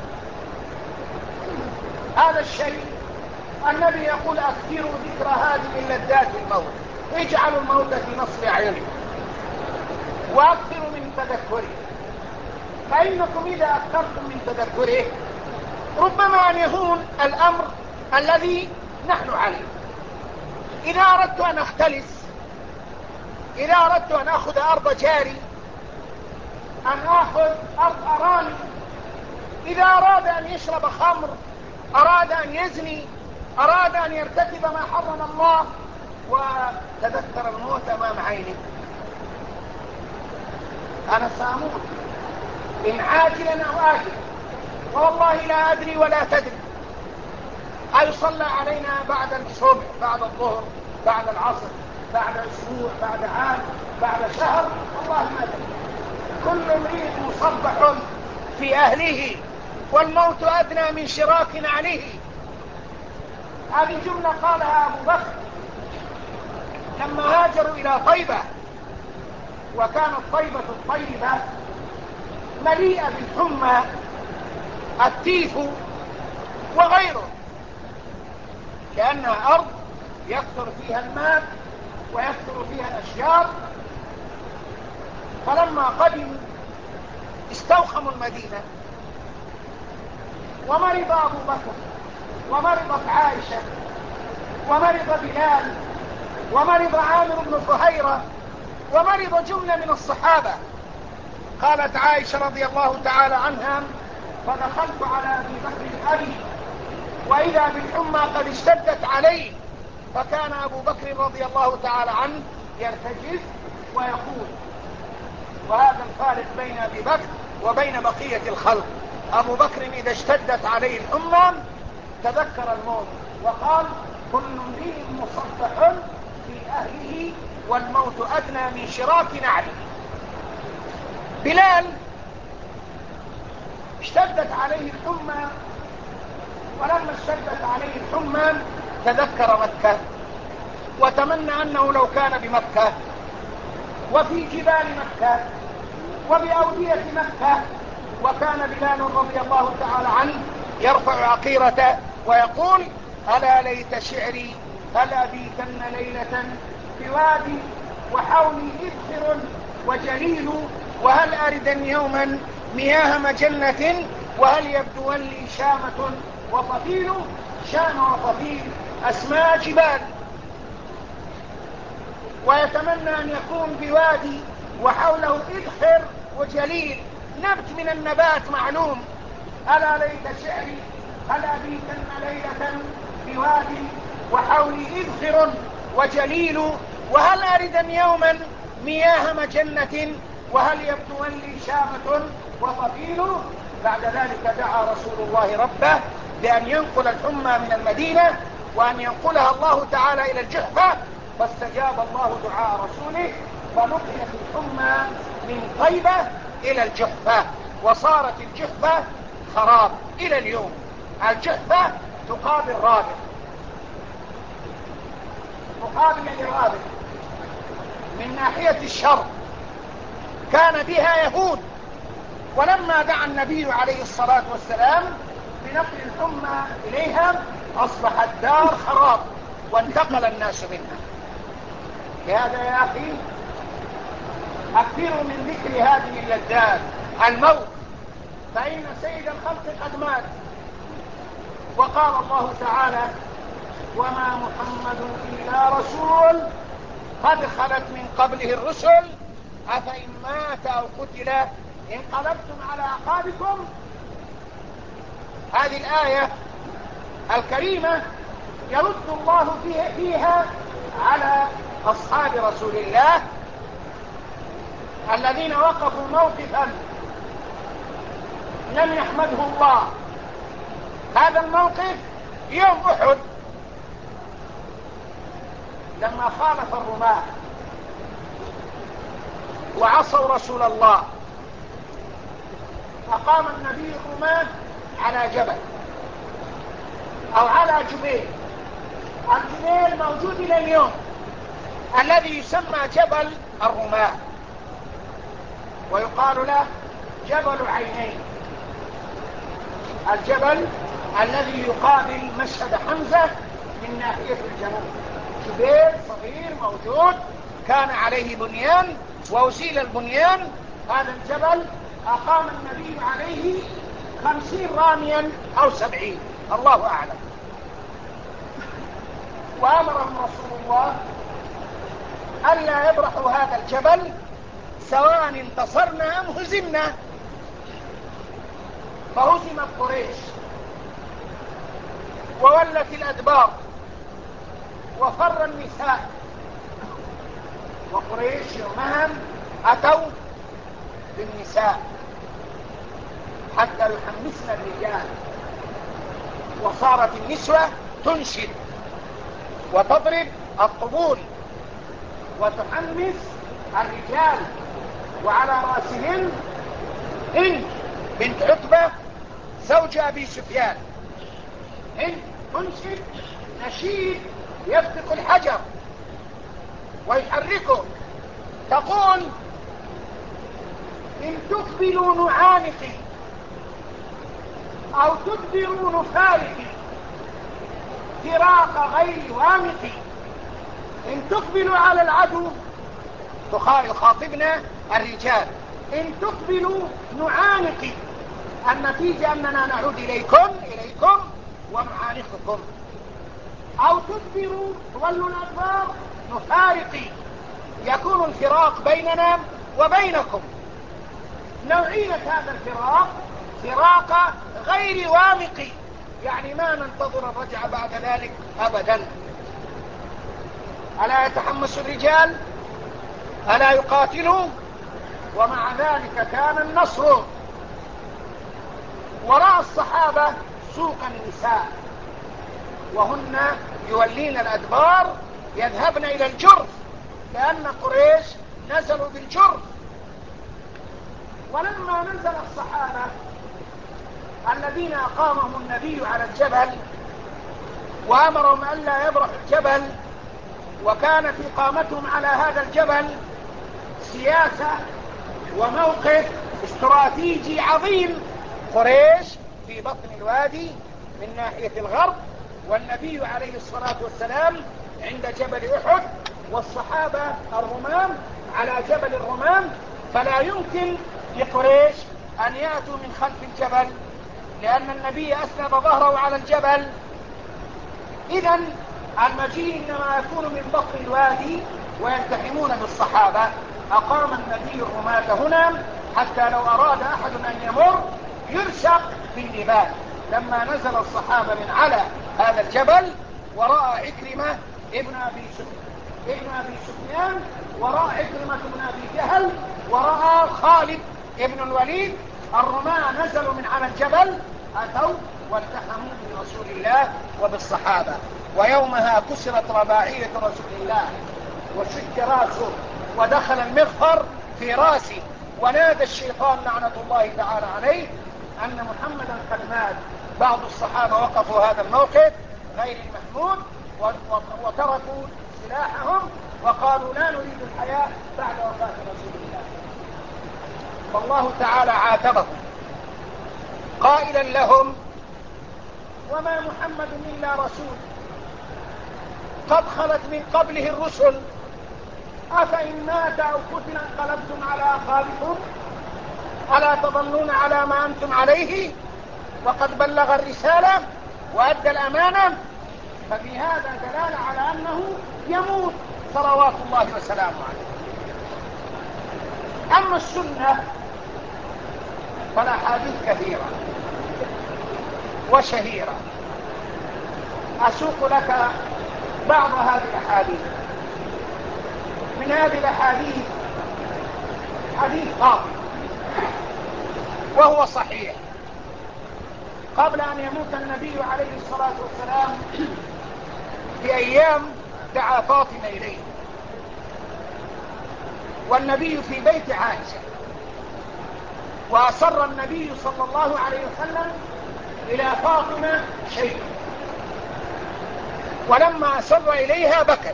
A: هذا الشيء النبي يقول أكثروا ذكر هذه اللذات الموت، اجعلوا الموت في نصف أعينكم وأكثروا من تذكره، فإنكم إذا أكثرتم من تذكره ربما أن يهون الأمر الذي نحن عليه. إذا أردت أن أختلس، إذا أردت أن أخذ أرض جاري، أن أخذ أرض أراني، إذا أراد أن يشرب خمر، أراد أن يزني، أراد أن يرتكب ما حرم الله، وتذكر الموت أمام عينه، أنا سأموت إن عاجلا أو آجلا، والله لا أدري ولا تدري. أيصلى علينا بعد الصبح، بعد الظهر، بعد العصر، بعد أسبوع، بعد عام، بعد شهر، والله ما أدري. كل امرئ مصبح في أهله والموت أدنى من شراك عليه. هذه جملة قالها أبو بكر لما هاجروا إلى طيبة، وكانت طيبة الطيبة مليئة بالحمى، التيف وغيره، لأنها أرض يكثر فيها الماء ويكثر فيها الأشجار. فلما قدموا استوخموا المدينة، ومرض أبو بكر، ومرضت عائشة، ومرض بلال، ومرض عامر بن فهيرة، ومرض جملة من الصحابة. قالت عائشة رضي الله تعالى عنها: فدخلت على أبي بكر أبي وإذا بالحمى قد اشتدت عليه، فكان أبو بكر رضي الله تعالى عنه يرتجف ويقول. وهذا الفارق بين أبي بكر وبين بقية الخلق. أبو بكر إذا اشتدت عليه الحمى تذكر الموت وقال: كل امرئ مصبح في أهله والموت أدنى من شراك نعله. بلال اشتدت عليه الحمى، ولما اشتدت عليه الحمى تذكر مكة وتمنى أنه لو كان بمكة وفي جبال مكة وبأودية مكة. وكان بلال رضي الله تعالى عنه يرفع عقيرته ويقول: ألا ليت شعري هل أبيتن ليلة بوادي وحولي إذخر وجليل، وهل أردن يوما مياه مجنة، وهل يبدو لي شامة وطفيل. شام وطفيل أسماء جبال، ويتمنى أن يكون بوادي وحوله إذخر وجليل، نبت من النبات معلوم. ألا ليت شعري هل أبيتن ليلة بوادي وحولي إذخر وجليل، وهل أردن يوما مياه مجنة، وهل يبدو لي شامة وطفيل. بعد ذلك دعا رسول الله ربه بأن ينقل الحمى من المدينة وأن ينقلها الله تعالى إلى الجحفة، فاستجاب الله دعاء رسوله فنقلت الحمى من طيبة إلى الجحفة، وصارت الجحفة خراب إلى اليوم. الجحفة تقابل رابغ، مقابل لرابغ من ناحية الشرق، كان بها يهود، ولما دعا النبي عليه الصلاة والسلام بنقل الحمى إليها أصبحت دار خراب وانتقل الناس منها. لهذا يا أخي أكثروا من ذكر هذه اللذات، الموت، فإن سيد الخلق قد مات. وقال الله تعالى: وما محمد إلا رسول قد خلت من قبله الرسل أفإن مات أو قتل انقلبتم على أعقابكم. هذه الآية الكريمة يرد الله فيها على أصحاب رسول الله الذين وقفوا موقفا لم يحمده الله. هذا الموقف يوم أحد لما خالف الرماة وعصوا رسول الله، أقام النبي الرماة على جبل أو على جبيل. الجبيل موجود إلى اليوم الذي يسمى جبل الرماة، ويقال له جبل عينين، الجبل الذي يقابل مشهد حمزة من ناحية الجنوب. جبيل صغير موجود كان عليه بنيان وأزيل البنيان. هذا الجبل أقام النبي عليه خمسين راميا أو سبعين، الله أعلم. وأمرهم رسول الله ألا يبرحوا هذا الجبل سواء انتصرنا أم هزمنا. فهزمت قريش وولت الأدبار وفر النساء، وقريش يومها أتوا بالنساء حتى يحمسن الرجال، وصارت النسوة تنشد وتضرب الطبول وتحمس الرجال، وعلى رأسهم هند بنت عتبة زوج أبي سفيان. هند تنشد نشيد يفتق الحجر ويحركه، تقول: إن تقبلوا نعانقي أو تدبروا نفارقي فراق غير وامقي. إن تقبلوا على العدو، يخاطبنا الرجال، إن تقبلوا نعانقي، النتيجة أننا نعود إليكم إليكم ونعانقكم، أو تدبروا تولوا الأدبار نفارقي، يكون الفراق بيننا وبينكم. نوعية هذا الفراق فراق غير وامق، يعني ما ننتظر الرجعة بعد ذلك أبدا. ألا يتحمس الرجال؟ ألا يقاتلوا؟ ومع ذلك كان النصر. وراء الصحابة سوق النساء، وهن يولين الأدبار يذهبن إلى الجرف، لأن قريش نزلوا بالجرف. ولما نزل الصحابة الذين أقامهم النبي على الجبل وأمرهم ألا يبرحوا الجبل، وكانت إقامتهم على هذا الجبل سياسة وموقف استراتيجي عظيم. قريش في بطن الوادي من ناحية الغرب، والنبي عليه الصلاة والسلام عند جبل أحد، والصحابة الرمام على جبل الرمام. فلا يمكن لقريش أن يأتوا من خلف الجبل، لأن النبي أسند ظهره على الجبل. إذن المجيء إنما يكون من بطن الوادي ويلتحمون بالصحابة، أقام النبي الرماة هنا حتى لو أراد أحد أن يمر يلصق بالنبال. لما نزل الصحابة من على هذا الجبل ورأى عكرمة ابن أبي سفيان ابن أبي سفيان ورأى عكرمة بن أبي جهل ورأى خالد ابن الوليد، الرماة نزلوا من على الجبل أتوا والتحموا برسول الله وبالصحابة. ويومها كسرت رباعية رسول الله وشج راسه ودخل المغفر في راسه، ونادى الشيطان لعنة الله تعالى عليه أن محمدا قد مات. بعض الصحابة وقفوا هذا الموقف غير المحمود وتركوا سلاحهم وقالوا لا نريد الحياة بعد وفاة رسول الله. فالله تعالى عاتبهم قائلا لهم وما محمد إلا رسول قد خلت من قبله الرسل أفإن مات أو قتل انقلبتم على أعقابكم ألا تظنون على ما أنتم عليه وقد بلغ الرسالة وأدى الأمانة. ففي هذا دلالة على أنه يموت صلوات الله وسلامه عليه. أما السنة فالأحاديث كثيرة وشهيرة، أسوق لك بعض هذه الأحاديث. من هذه الأحاديث حديث فاطمة وهو صحيح. قبل أن يموت النبي عليه الصلاة والسلام بأيام دعا فاطمة إليه، والنبي في بيت عائشة، وأصر النبي صلى الله عليه وسلم إلى فاطمة شيء، ولما أصر إليها بكت،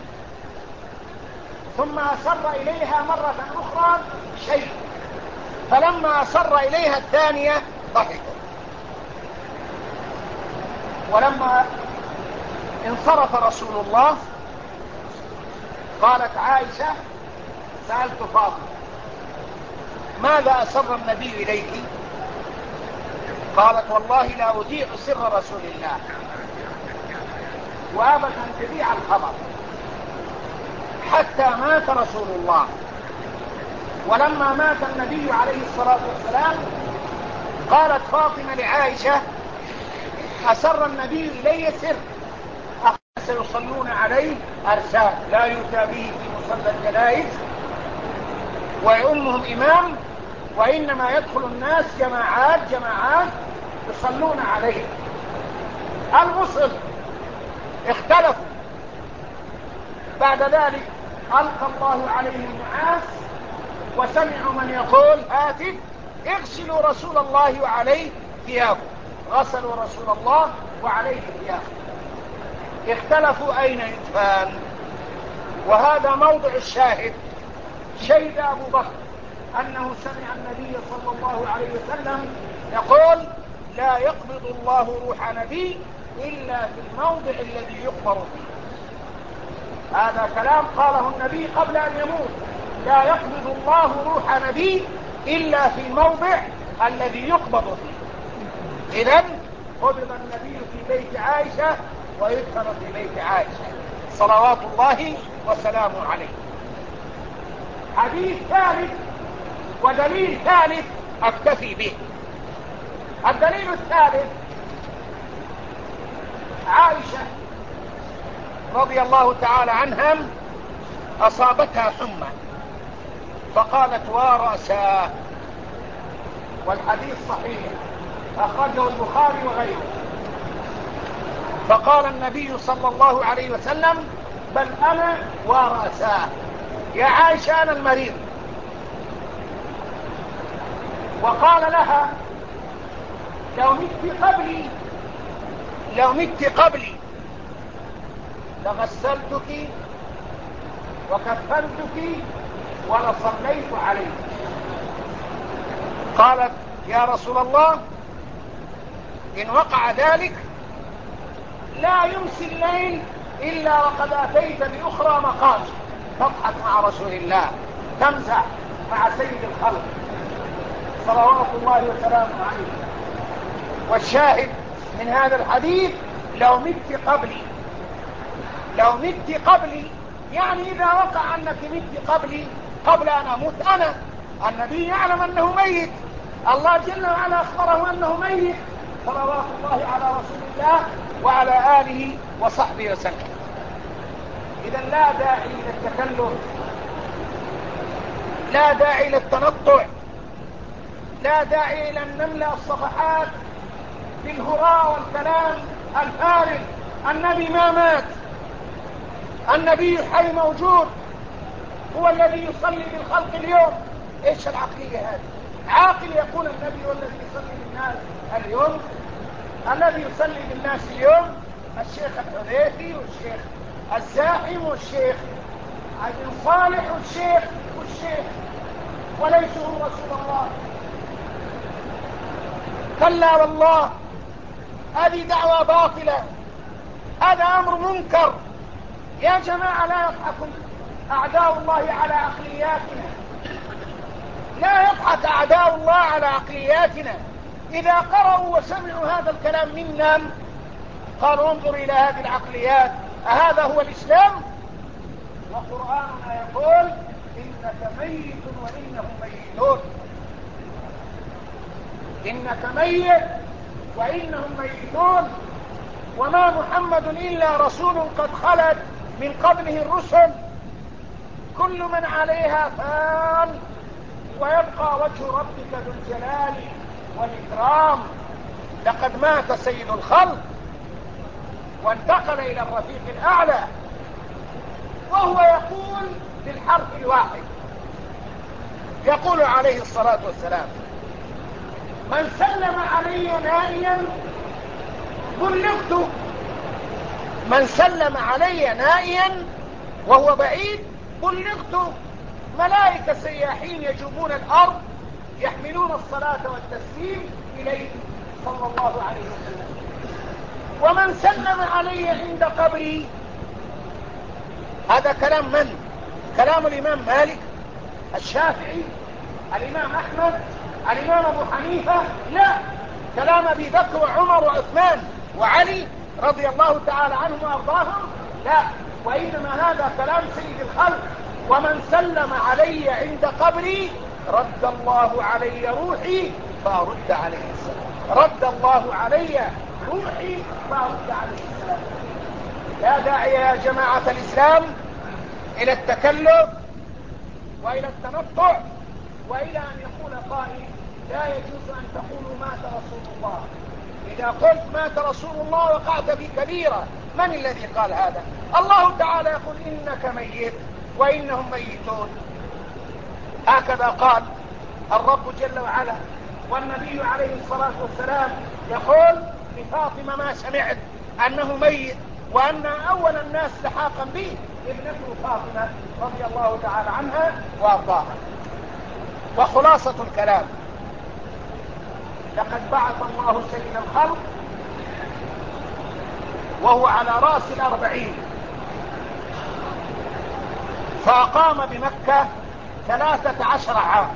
A: ثم أصر إليها مرة أخرى شيء، فلما أصر إليها الثانية ضحكت. ولما انصرف رسول الله قالت عائشة سألت فاطمة ماذا أسر النبي إليك؟ قالت والله لا أذيع سر رسول الله، وأبت أن تذيع الخبر حتى مات رسول الله. ولما مات النبي عليه الصلاة والسلام قالت فاطمة لعائشة أسر النبي إلي سر سيصلون عليه أرسال لا يؤتى به في مصلى الجنائز ويؤمهم إمام، وإنما يدخل الناس جماعات جماعات يصلون عليه. الرسل اختلفوا بعد ذلك، ألقى الله عليهم النعاس وسمعوا من يقول هاتف اغسلوا رسول الله وعليه ثيابه، غسلوا رسول الله وعليه ثيابه. اختلفوا أين يدفن، وهذا موضع الشاهد. شهد أبو بكر أنه سمع النبي صلى الله عليه وسلم يقول لا يقبض الله روح نبي إلا في الموضع الذي يقبر فيه. هذا كلام قاله النبي قبل أن يموت، لا يقبض الله روح نبي إلا في الموضع الذي يقبض فيه. إذن قبض النبي في بيت عائشة ويدفن في بيت عائشة صلوات الله وسلامه عليه. حديث ثالث ودليل ثالث أكتفي به. الدليل الثالث عائشة رضي الله تعالى عنها أصابتها حمى فقالت ورأسا، والحديث صحيح أخرجه البخاري وغيره. فقال النبي صلى الله عليه وسلم بل أنا ورأسا، يا عائشة أنا المريض. وقال لها لو مت قبلي لو مت قبلي لغسلتك وكفنتك ولصليت عليك. قالت يا رسول الله إن وقع ذلك لا يمسي الليل إلا وقد أتيت بأخرى مقاصد، تضحك مع رسول الله، تمزح مع سيد الخلق صلوات الله وسلامه عليه. والشاهد من هذا الحديث لو مت قبلي لو مت قبلي يعني إذا وقع أنك مت قبلي قبل أن أموت أنا، النبي يعلم أنه ميت، الله جل وعلا أخبره أنه ميت، صلوات الله على رسول الله وعلى آله وصحبه وسلم. إذا لا داعي للتكلف، لا داعي للتنطع، لا داعي إلى أن نملأ الصفحات بالهراء والكلام الفارغ. النبي ما مات، النبي حي موجود، هو الذي يصلي بالخلق اليوم. ايش العقلية هذه؟ عاقل يقول النبي هو الذي يصلي بالناس اليوم؟ الذي يصلي بالناس اليوم الشيخ الحذيفي والشيخ الزاحم والشيخ عبد صالح والشيخ والشيخ وليس هو رسول الله. كلا والله، هذه دعوة باطلة، هذا أمر منكر. يا جماعة لا يضحك أعداء الله على عقلياتنا، لا يضحك أعداء الله على عقلياتنا. إذا قرأوا وسمعوا هذا الكلام منا قالوا انظر إلى هذه العقليات، أهذا هو الإسلام؟ وقرآننا يقول إنك ميت وإنهم ميتون، إنك ميت وإنهم ميتون، وما محمد إلا رسول قد خلت من قبله الرسل، كل من عليها فان ويبقى وجه ربك ذو الجلال والإكرام. لقد مات سيد الخلق وانتقل إلى الرفيق الأعلى، وهو يقول بالحرف الواحد، يقول عليه الصلاة والسلام: من سلم علي نائيا بلغت، من سلم علي نائيا وهو بعيد بلغت. ملائكة سياحين يجوبون الأرض يحملون الصلاة والتسليم إليه صلى الله عليه وسلم. ومن سلم علي عند قبري، هذا كلام من؟ كلام الإمام مالك، الشافعي، الإمام أحمد، الإمام أبو حنيفة؟ لا، كلام أبي بكر وعمر وعثمان وعلي رضي الله تعالى عنهم وأرضاهم؟ لا، وإنما هذا كلام سيد الخلق. ومن سلم علي عند قبري رد الله علي روحي فأرد عليه السلام، رد الله علي روحي فأرد عليه السلام. لا داعي يا جماعة الإسلام إلى التكلف وإلى التنطع وإلى أن يقول قائل لا يجوز أن تقولوا مات رسول الله. إذا قلت مات رسول الله وقعت في كبيرة. من الذي قال هذا؟ الله تعالى يقول إنك ميت وإنهم ميتون، هكذا قال الرب جل وعلا. والنبي عليه الصلاة والسلام يقول لفاطمة: ما سمعت أنه ميت، وأن أول الناس لحاقا به ابنته فاطمة رضي الله تعالى عنها وأرضاها. وخلاصة الكلام: لقد بعث الله سيد الخلق وهو على رأس الأربعين، فأقام بمكة ثلاثة عشر عام،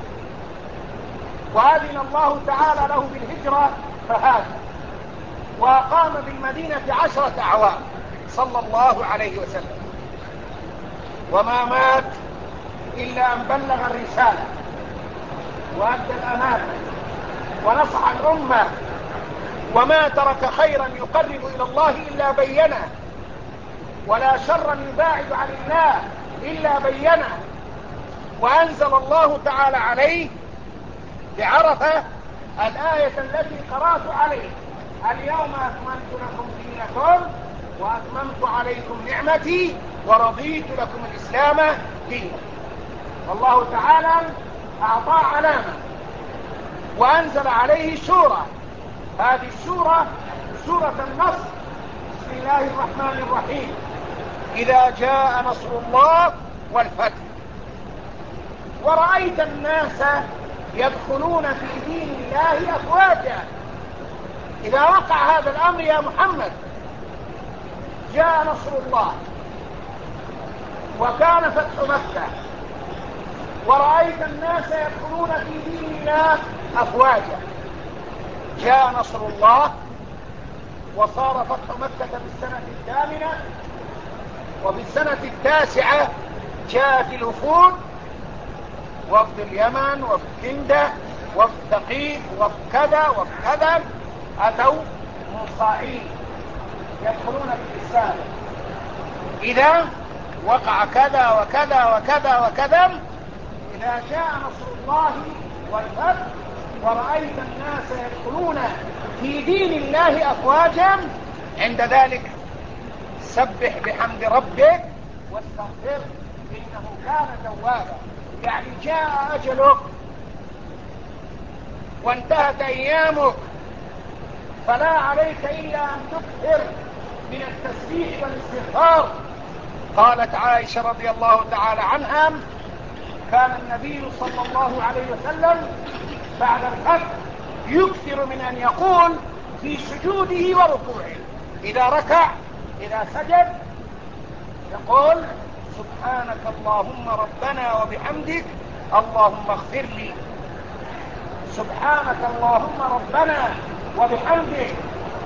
A: وأذن الله تعالى له بالهجرة فهاجر، وأقام بالمدينة عشرة أعوام صلى الله عليه وسلم، وما مات إلا أن بلغ الرسالة وأدى الأمانة ونصح الأمة، وما ترك خيرا يقرب إلى الله إلا بينه، ولا شرا يباعد عن الله إلا بينه. وأنزل الله تعالى عليه بعرفة الآية التي قرأت عليه: اليوم أكملت لكم دينكم وأتممت عليكم نعمتي ورضيت لكم الإسلام دينا. والله تعالى أعطى علامة وأنزل عليه سورة، هذه السورة سورة النصر. بسم الله الرحمن الرحيم: إذا جاء نصر الله والفتح ورأيت الناس يدخلون في دين الله أفواجا. إذا وقع هذا الأمر يا محمد، جاء نصر الله وكان فتح مكة ورأيت الناس يدخلون في دين الله أفواجا، جاء نصر الله وصار فتح مكة في السنة الثامنة وفي السنة التاسعة جاءت الوفود، وفد اليمن وفد كندة وفد ثقيف وفد كذا وفد كذا، أتوا منصاعين يدخلون بالإسلام. إذا وقع كذا وكذا وكذا وكذا، إذا جاء نصر الله والفتح ورأيت الناس يدخلون في دين الله أفواجا، عند ذلك سبح بحمد ربك واستغفر إنه كان توابا. يعني جاء أجلك وانتهت أيامك، فلا عليك إلا أن تكثر من التسبيح والاستغفار. قالت عائشة رضي الله تعالى عنها: كان النبي صلى الله عليه وسلم بعد الفتح يكثر من أن يقول في سجوده وركوعه، إذا ركع إذا سجد يقول: سبحانك اللهم ربنا وبحمدك اللهم اغفر لي، سبحانك اللهم ربنا وبحمدك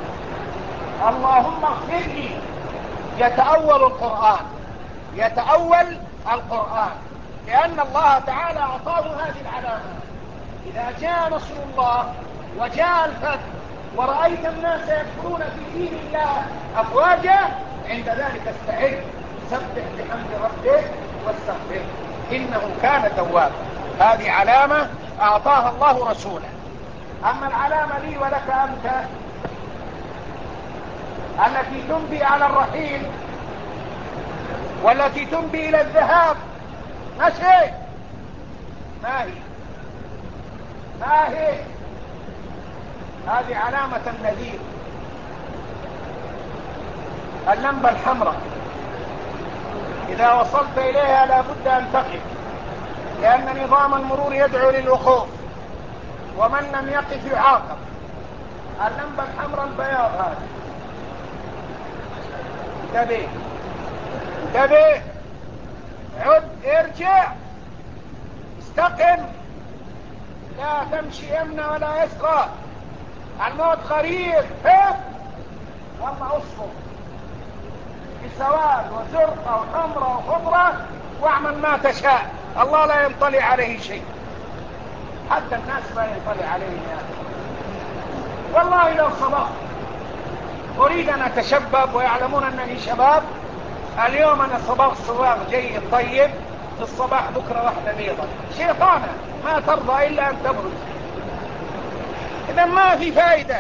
A: اللهم اغفر لي. يتأول القرآن، يتأول القرآن، لأن الله تعالى أعطاه هذه العلامة. إذا جاء نصر الله وجاء الفتح ورأيت الناس يدخلون في دين الله أفواجا، عند ذلك استعد، سبح بحمد ربك واستغفر إنه كان توابا. هذه علامة أعطاها الله رسوله. أما العلامة لي ولك أنت التي تنبي على الرحيل والتي تنبي إلى الذهاب، ماشي، ما هي ما هي هذه علامة النذير، اللمبة الحمراء. إذا وصلت إليها لابد أن تقف، لأن نظام المرور يدعو للوقوف، ومن لم يقف يعاقب. اللمبة الحمراء البياض هذا، انتبه انتبه، عد، ارجع، استقم، لا تمشي يمنى ولا يسرى، الموت قريب، هف والله اصبر بسواد وزرقة وحمرة وخضرة واعمل ما تشاء، الله لا ينطلع عليه شيء، حتى الناس لا ينطلع عليه يعني. والله لو صبرت أريد أن أتشبب ويعلمون أنني شباب، اليوم أنا صبغ صباغ جيد طيب، في الصباح بكرة واحدة بيضة، شيطانة ما ترضى إلا أن تبرز. إذا ما في فائدة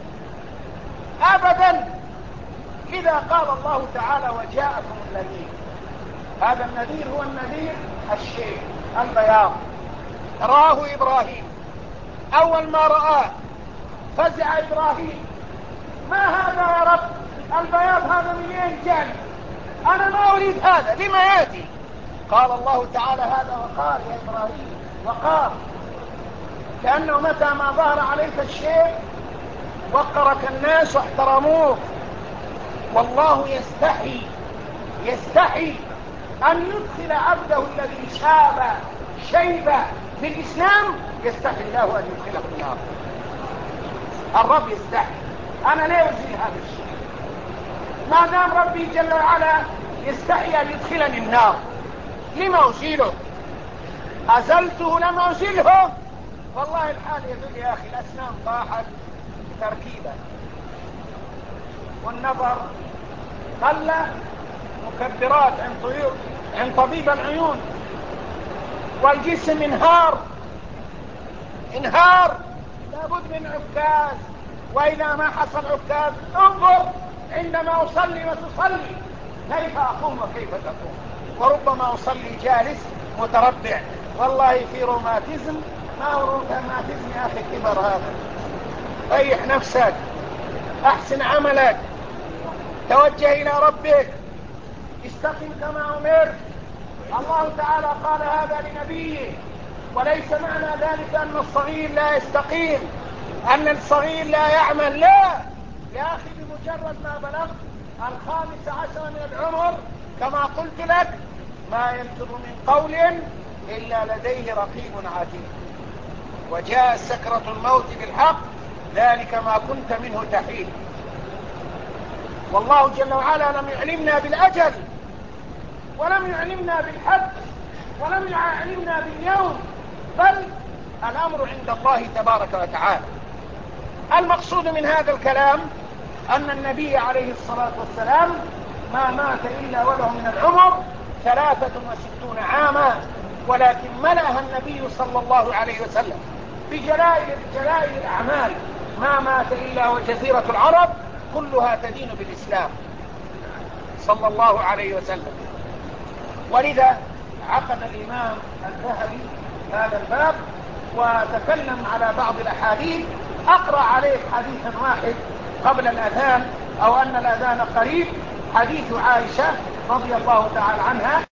A: أبدا. إذا قال الله تعالى: وجاءكم النذير، هذا النذير هو النذير الشيء البياض. رآه إبراهيم، أول ما رآه فزع إبراهيم: ما هذا يا رب؟ البياض هذا منين جاني؟ أنا ما أريد هذا، لما يأتي؟ قال الله تعالى: هذا وقار يا إبراهيم، وقار، لأنه متى ما ظهر عليك الشيء وقرك الناس واحترموك. والله يستحي يستحي أن يدخل عبده الذي شاب شيبة في الإسلام، يستحي الله أن يدخله النار. الرب يستحي، أنا لا أزيل هذا الشيء. ما دام ربي جل وعلا يستحي أن يدخلني النار، لما أزيله؟ أزلته لم أزله. والله الحال يدل يا أخي، الأسنان طاحت تركيبا، والنظر قل، مكبرات عن طيور عن طبيب العيون، والجسم انهار انهار لابد من عكاز. وإذا ما حصل عكاز انظر عندما أصلي وتصلي كيف أقوم وكيف تقوم، وربما أصلي جالس متربع. والله في روماتيزم، ما هو روماتيزم يا أخي، كبر هذا. ريح نفسك، أحسن عملك، توجه إلى ربك، استقم كما أمرت. الله تعالى قال هذا لنبيه، وليس معنى ذلك أن الصغير لا يستقيم، أن الصغير لا يعمل، لا يا أخي. بمجرد ما بلغت الخامس عشر من العمر كما قلت لك، ما يلفظ من قول إلا لديه رقيب عتيد، وجاء سكرة الموت بالحق، ذلك ما كنت منه تحيد. والله جل وعلا لم يعلمنا بالأجل ولم يعلمنا بالحج ولم يعلمنا باليوم، بل الأمر عند الله تبارك وتعالى. المقصود من هذا الكلام أن النبي عليه الصلاة والسلام ما مات إلا وله من العمر ثلاثة وستون عاما، ولكن ملأها النبي صلى الله عليه وسلم بجلائل جلائل الأعمال، ما مات إلا وجزيرة العرب كلها تدين بالإسلام صلى الله عليه وسلم. ولذا عقد الإمام الذهبي هذا الباب وتكلم على بعض الأحاديث. أقرأ عليك حديثا واحد قبل الأذان، أو أن الأذان قريب، حديث عائشة رضي الله تعالى عنها.